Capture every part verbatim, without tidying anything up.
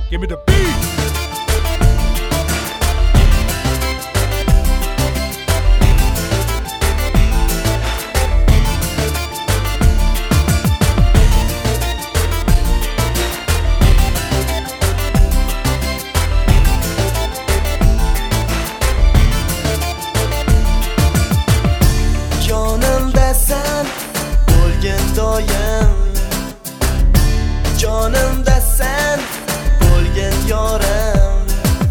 Give me the beat. Doyim jonimda sen bo'lgin yorim,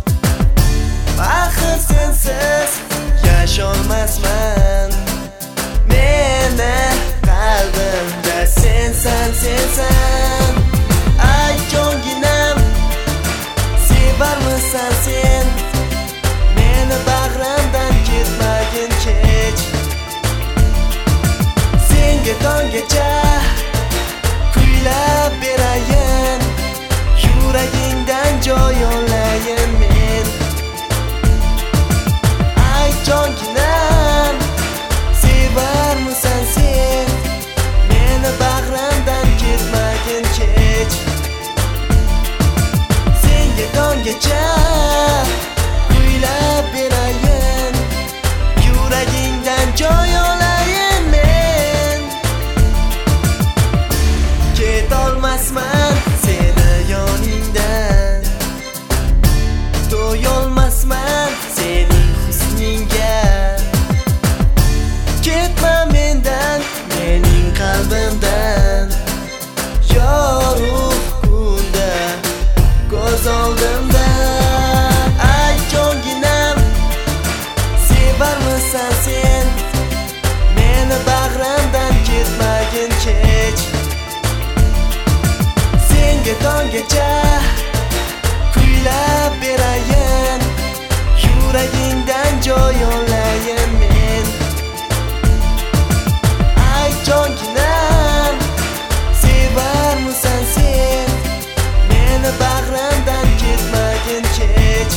axir sensiz yasholmasman. Meni qalbimda sensan, sensan. Ay jonginam, sevarmisan sen meni, bag'rimdan ketmagin kech. Senga tonggacha kuylab berayin, yuragingdan joy olayin men. Ay jonginam, sevarmisan sen meni, bag'rimdan ketmagin kech. Senga tonggacha kuylab berayin, yuragingdan joy olayin men. Ketolmasman seni yoningdan, to'yolmasman sening husningga. Ketma mendan, mening qalbimdan, yorug' kunda ko'z oldimda. Ay jonginam, sevarmisan sen meni, bag'rimdan ketmagin kech. Senga tonggacha kuylab berayin, yuragingdan joy olayin men. Ay jonginam, sevarmisan sen meni, bag'rimdan ketmagin kech.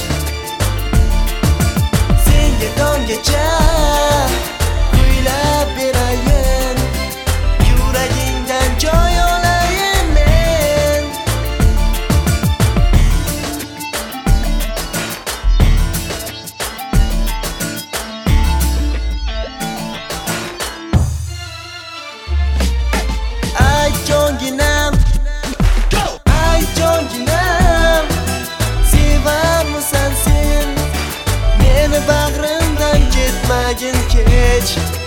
Senga tonggacha kuylab berayin, yuragingdan joy olayin men. Ay jonginam, ay jonginam, sevarmisan sen meni, bag'rimdan ketmagin kech.